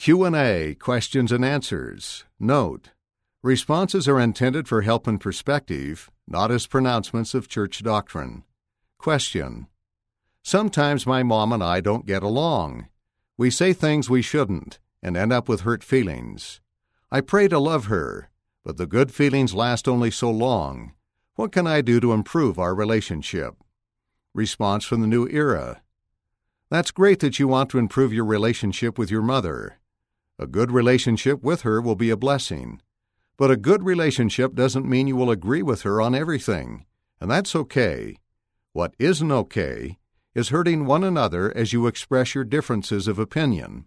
Q&A, questions and answers. Note: responses are intended for help and perspective, not as pronouncements of church doctrine. Question: sometimes my mom and I don't get along. We say things we shouldn't and end up with hurt feelings. I pray to love her, but the good feelings last only so long. What can I do to improve our relationship? Response from the New Era: that's great that you want to improve your relationship with your mother. A good relationship with her will be a blessing. But a good relationship doesn't mean you will agree with her on everything, and that's okay. What isn't okay is hurting one another as you express your differences of opinion.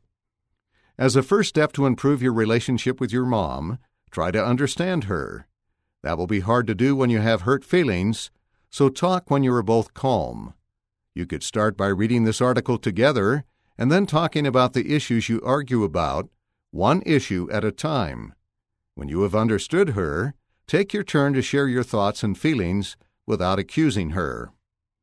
As a first step to improve your relationship with your mom, try to understand her. That will be hard to do when you have hurt feelings, so talk when you are both calm. You could start by reading this article together and then talking about the issues you argue about, one issue at a time. When you have understood her, take your turn to share your thoughts and feelings without accusing her.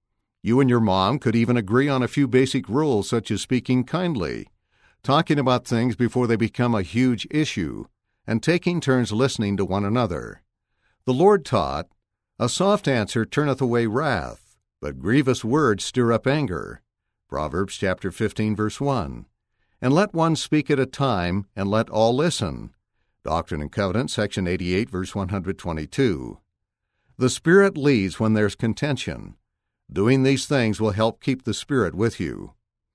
You and your mom could even agree on a few basic rules, such as speaking kindly, talking about things before they become a huge issue, and taking turns listening to one another. The Lord taught, "A soft answer turneth away wrath, but grievous words stir up anger." Proverbs chapter 15, verse 1. And let one speak at a time, and let all listen. Doctrine and Covenants, section 88, verse 122. The Spirit leads when there's contention. Doing these things will help keep the Spirit with you.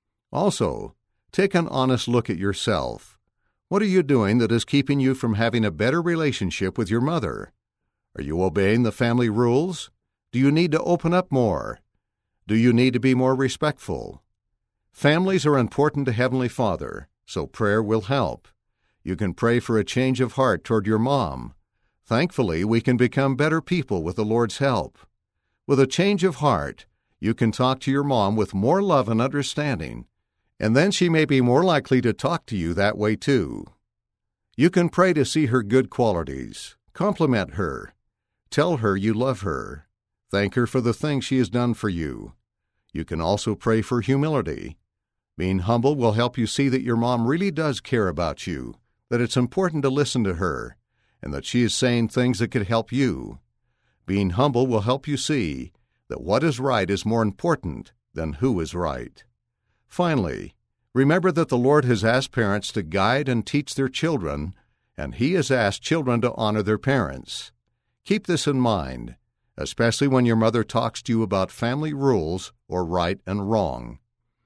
Also, take an honest look at yourself. What are you doing that is keeping you from having a better relationship with your mother? Are you obeying the family rules? Do you need to open up more? Do you need to be more respectful? Families are important to Heavenly Father, so prayer will help. You can pray for a change of heart toward your mom. Thankfully, we can become better people with the Lord's help. With a change of heart, you can talk to your mom with more love and understanding, and then she may be more likely to talk to you that way too. You can pray to see her good qualities. Compliment her. Tell her you love her. Thank her for the things she has done for you. You can also pray for humility. Being humble will help you see that your mom really does care about you, that it's important to listen to her, and that she is saying things that could help you. Being humble will help you see that what is right is more important than who is right. Finally, remember that the Lord has asked parents to guide and teach their children, and He has asked children to honor their parents. Keep this in mind, especially when your mother talks to you about family rules or right and wrong.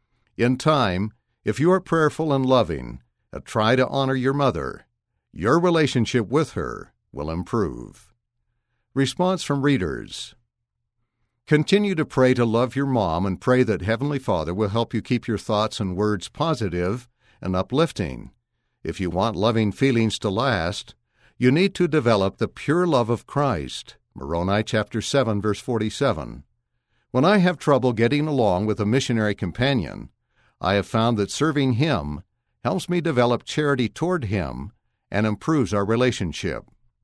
In time, if you are prayerful and loving, and try to honor your mother, your relationship with her will improve. Response from readers: continue to pray to love your mom and pray that Heavenly Father will help you keep your thoughts and words positive and uplifting. If you want loving feelings to last, you need to develop the pure love of Christ. Moroni chapter 7, verse 47. When I have trouble getting along with a missionary companion, I have found that serving him helps me develop charity toward him and improves our relationship.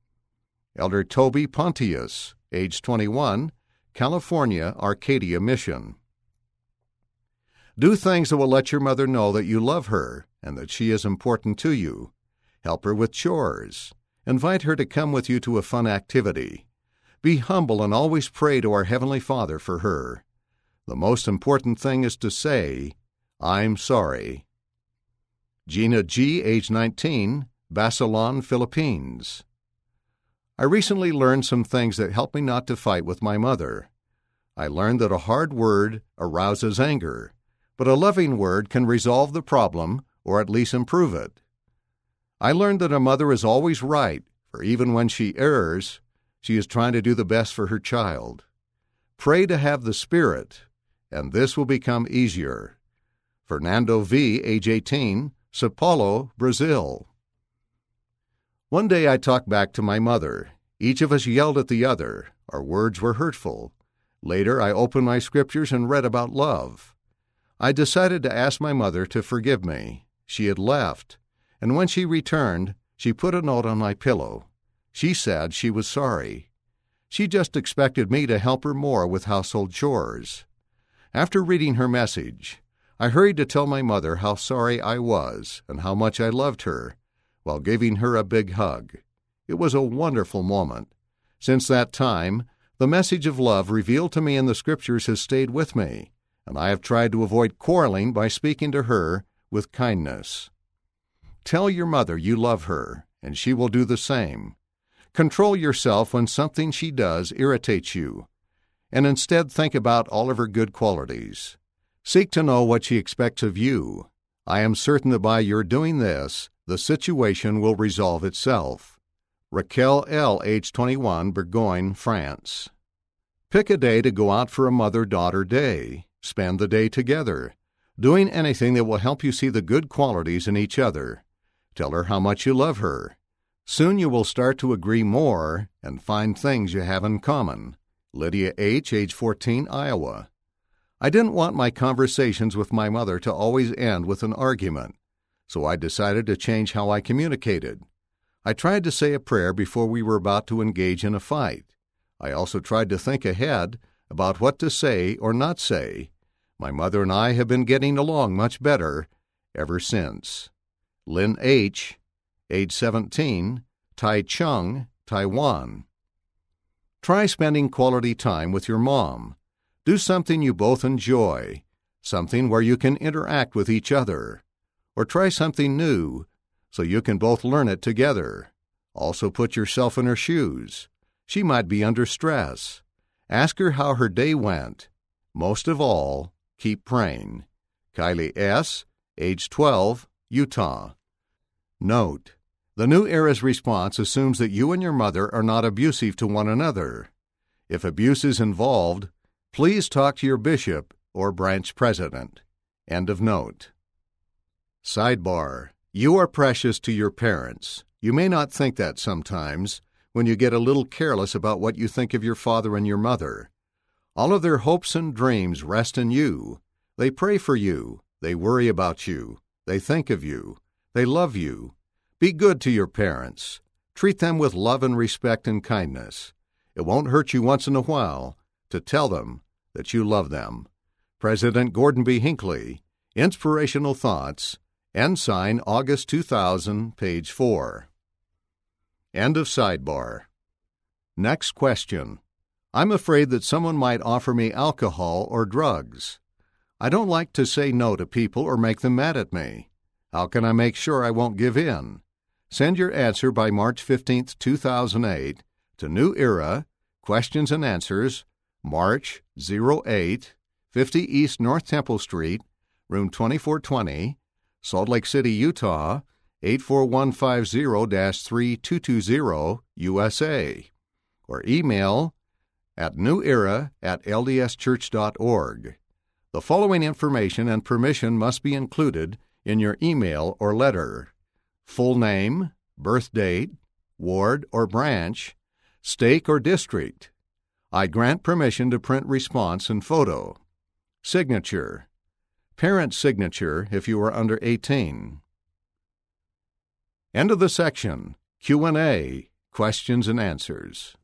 Elder Toby Pontius, age 21, California, Arcadia Mission. Do things that will let your mother know that you love her and that she is important to you. Help her with chores. Invite her to come with you to a fun activity. Be humble and always pray to our Heavenly Father for her. The most important thing is to say, "I'm sorry." Gina G., age 19, Basilan, Philippines. I recently learned some things that help me not to fight with my mother. I learned that a hard word arouses anger, but a loving word can resolve the problem or at least improve it. I learned that a mother is always right, for even when she errs, she is trying to do the best for her child. Pray to have the Spirit, and this will become easier. Fernando V., age 18, Sao Paulo, Brazil. One day I talked back to my mother. Each of us yelled at the other. Our words were hurtful. Later, I opened my scriptures and read about love. I decided to ask my mother to forgive me. She had left, and when she returned, she put a note on my pillow. She said she was sorry. She just expected me to help her more with household chores. After reading her message, I hurried to tell my mother how sorry I was and how much I loved her, while giving her a big hug. It was a wonderful moment. Since that time, the message of love revealed to me in the Scriptures has stayed with me, and I have tried to avoid quarreling by speaking to her with kindness. Tell your mother you love her, and she will do the same. Control yourself when something she does irritates you, and instead think about all of her good qualities. Seek to know what she expects of you. I am certain that by your doing this, the situation will resolve itself. Raquel L., age 21, Bourgogne, France. Pick a day to go out for a mother-daughter day. Spend the day together, doing anything that will help you see the good qualities in each other. Tell her how much you love her. Soon you will start to agree more and find things you have in common. Lydia H., age 14, Iowa. I didn't want my conversations with my mother to always end with an argument, so I decided to change how I communicated. I tried to say a prayer before we were about to engage in a fight. I also tried to think ahead about what to say or not say. My mother and I have been getting along much better ever since. Lynn H., age 17, Taichung, Taiwan. Try spending quality time with your mom. Do something you both enjoy, something where you can interact with each other. Or try something new so you can both learn it together. Also put yourself in her shoes. She might be under stress. Ask her how her day went. Most of all, keep praying. Kylie S., age 12, Utah. Note: the New Era's response assumes that you and your mother are not abusive to one another. If abuse is involved, please talk to your bishop or branch president. End of note. Sidebar: you are precious to your parents. You may not think that sometimes when you get a little careless about what you think of your father and your mother. All of their hopes and dreams rest in you. They pray for you. They worry about you. They think of you. They love you. Be good to your parents. Treat them with love and respect and kindness. It won't hurt you once in a while to tell them that you love them. President Gordon B. Hinckley, Inspirational Thoughts, Ensign, August 2000, page 4. End of sidebar. Next question. I'm afraid that someone might offer me alcohol or drugs. I don't like to say no to people or make them mad at me. How can I make sure I won't give in? Send your answer by March 15, 2008 to New Era, Questions and Answers, March 08, 50 East North Temple Street, room 2420, Salt Lake City, Utah, 84150-3220, USA, or email at newera@ldschurch.org. The following information and permission must be included in your email or letter: full name, birth date, ward or branch, stake or district. I grant permission to print response and photo. Signature. Parent signature if you are under 18. End of the section. Q&A, questions and answers.